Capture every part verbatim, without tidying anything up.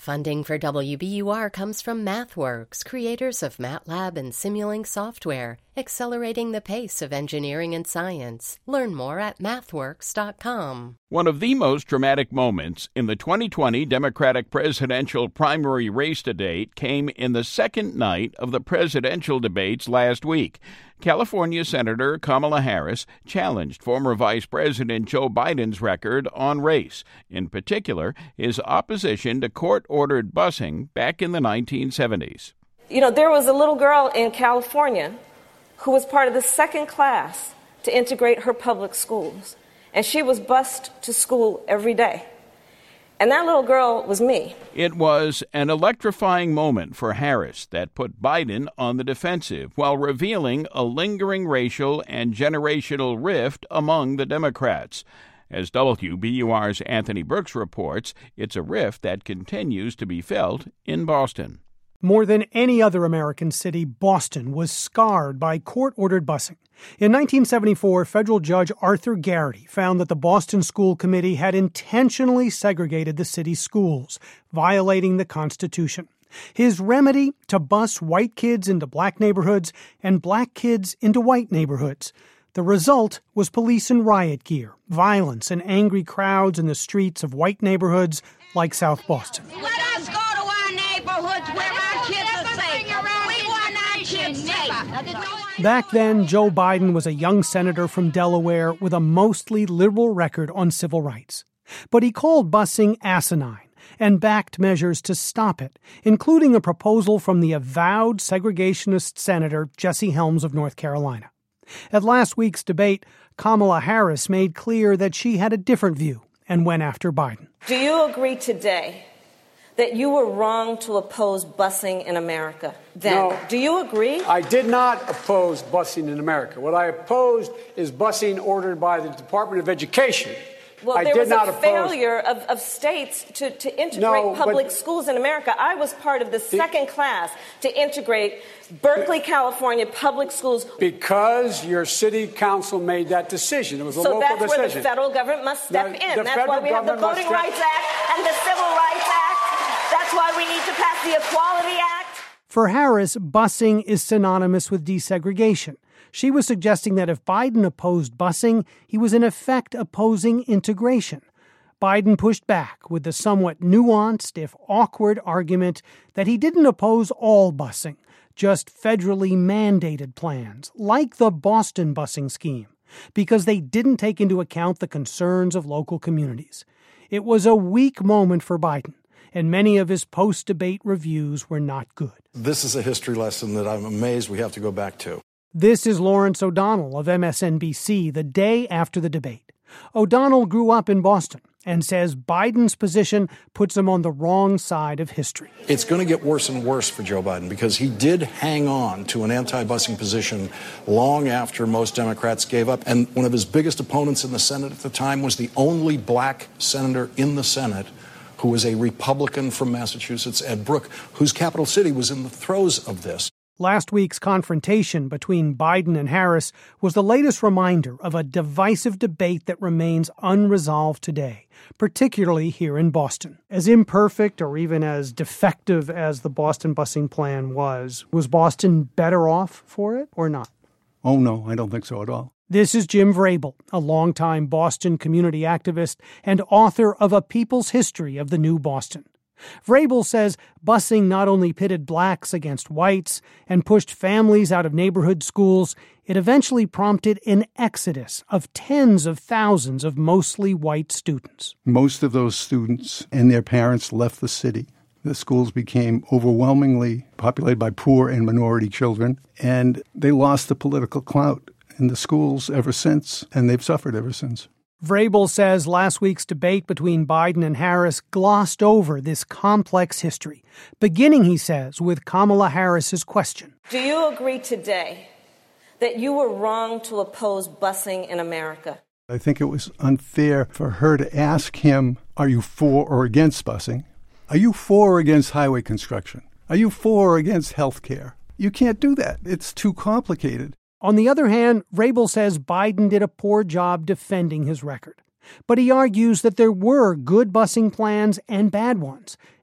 Funding for W B U R comes from MathWorks, creators of MATLAB and Simulink software, accelerating the pace of engineering and science. Learn more at mathworks dot com. One of the most dramatic moments in the twenty twenty Democratic presidential primary race to date came in the second night of the presidential debates last week. California Senator Kamala Harris challenged former Vice President Joe Biden's record on race, in particular his opposition to court-ordered busing back in the nineteen seventies. You know, there was a little girl in California who was part of the second class to integrate her public schools, and she was bused to school every day. And that little girl was me. It was an electrifying moment for Harris that put Biden on the defensive while revealing a lingering racial and generational rift among the Democrats. As W B U R's Anthony Brooks reports, it's a rift that continues to be felt in Boston. More than any other American city, Boston was scarred by court-ordered busing. In nineteen seventy-four, federal judge Arthur Garrity found that the Boston School Committee had intentionally segregated the city's schools, violating the Constitution. His remedy: to bus white kids into black neighborhoods and black kids into white neighborhoods. The result was police in riot gear, violence, and angry crowds in the streets of white neighborhoods like South Boston. Let us go to our neighborhoods where our kids are safe. We want our kids safe. Back then, Joe Biden was a young senator from Delaware with a mostly liberal record on civil rights. But he called busing asinine and backed measures to stop it, including a proposal from the avowed segregationist Senator Jesse Helms of North Carolina. At last week's debate, Kamala Harris made clear that she had a different view and went after Biden. Do you agree today that you were wrong to oppose busing in America then? No. Do you agree? I did not oppose busing in America. What I opposed is busing ordered by the Department of Education. Well, I there did was not a oppose... failure of, of states to, to integrate no, public but... schools in America. I was part of the second class to integrate Berkeley, California public schools. Because your city council made that decision. It was a so local that's decision. where the federal government must step the, in. The that's why we have the Voting Rights Act and the Civil Rights Act. That's why we need to pass the Equality Act. For Harris, busing is synonymous with desegregation. She was suggesting that if Biden opposed busing, he was in effect opposing integration. Biden pushed back with the somewhat nuanced, if awkward, argument that he didn't oppose all busing, just federally mandated plans, like the Boston busing scheme, because they didn't take into account the concerns of local communities. It was a weak moment for Biden, and many of his post-debate reviews were not good. This is a history lesson that I'm amazed we have to go back to. This is Lawrence O'Donnell of M S N B C the day after the debate. O'Donnell grew up in Boston and says Biden's position puts him on the wrong side of history. It's going to get worse and worse for Joe Biden because he did hang on to an anti-busing position long after most Democrats gave up. And one of his biggest opponents in the Senate at the time was the only black senator in the Senate who was a Republican from Massachusetts, Ed Brooke, whose capital city was in the throes of this. Last week's confrontation between Biden and Harris was the latest reminder of a divisive debate that remains unresolved today, particularly here in Boston. As imperfect or even as defective as the Boston busing plan was, was Boston better off for it or not? Oh, no, I don't think so at all. This is Jim Vrabel, a longtime Boston community activist and author of A People's History of the New Boston. Vrabel says busing not only pitted blacks against whites and pushed families out of neighborhood schools, it eventually prompted an exodus of tens of thousands of mostly white students. Most of those students and their parents left the city. The schools became overwhelmingly populated by poor and minority children, and they lost the political clout in the schools ever since, and they've suffered ever since. Vrabel says last week's debate between Biden and Harris glossed over this complex history, beginning, he says, with Kamala Harris's question. Do you agree today that you were wrong to oppose busing in America? I think it was unfair for her to ask him, are you for or against busing? Are you for or against highway construction? Are you for or against health care? You can't do that. It's too complicated. On the other hand, Vrabel says Biden did a poor job defending his record. But he argues that there were good busing plans and bad ones,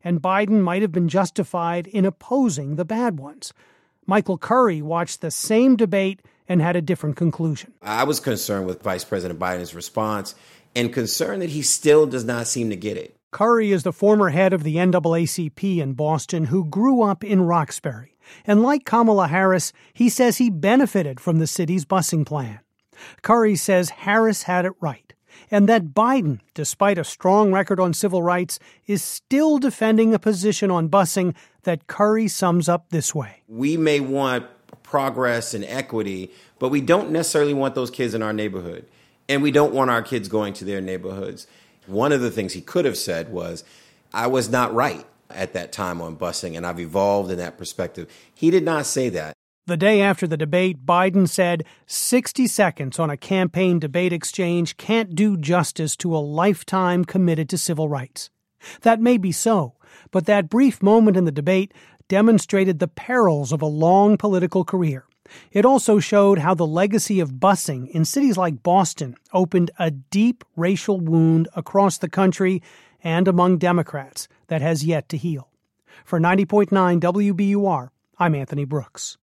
and Biden might have been justified in opposing the bad ones. Michael Curry watched the same debate and had a different conclusion. I was concerned with Vice President Biden's response and concerned that he still does not seem to get it. Curry is the former head of the N double A C P in Boston who grew up in Roxbury. And like Kamala Harris, he says he benefited from the city's busing plan. Curry says Harris had it right, and that Biden, despite a strong record on civil rights, is still defending a position on busing that Curry sums up this way. We may want progress and equity, but we don't necessarily want those kids in our neighborhood, and we don't want our kids going to their neighborhoods. One of the things he could have said was, I was not right at that time on busing, and I've evolved in that perspective. He did not say that. The day after the debate, Biden said sixty seconds on a campaign debate exchange can't do justice to a lifetime committed to civil rights. That may be so, but that brief moment in the debate demonstrated the perils of a long political career. It also showed how the legacy of busing in cities like Boston opened a deep racial wound across the country and among Democrats that has yet to heal. For ninety point nine W B U R, I'm Anthony Brooks.